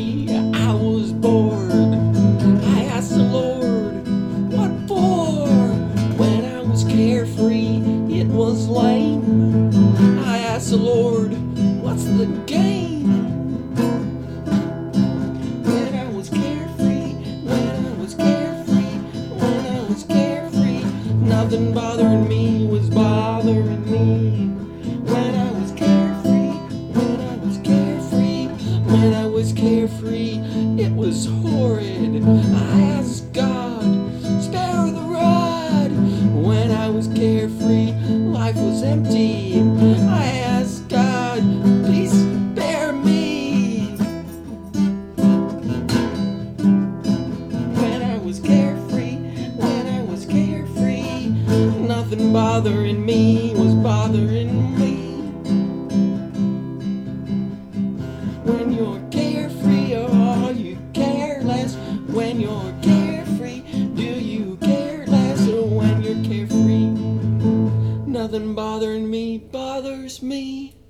carefree, I was bored. I asked the Lord, what for? When I was carefree, it was lame. I asked the Lord, what's the gain? When I was carefree, when I was carefree, when I was carefree, nothing bothering me was bothering me. When I was carefree, when I was carefree, when I was carefree, it was horrid. I asked God, spare the rod. When I was carefree, life was empty. I asked God, please spare me. When I was carefree, when I was carefree, nothing bothering me was bothering me. When you're carefree, are you careless? When you're carefree, do you care less? When you're carefree, nothing bothering me bothers me.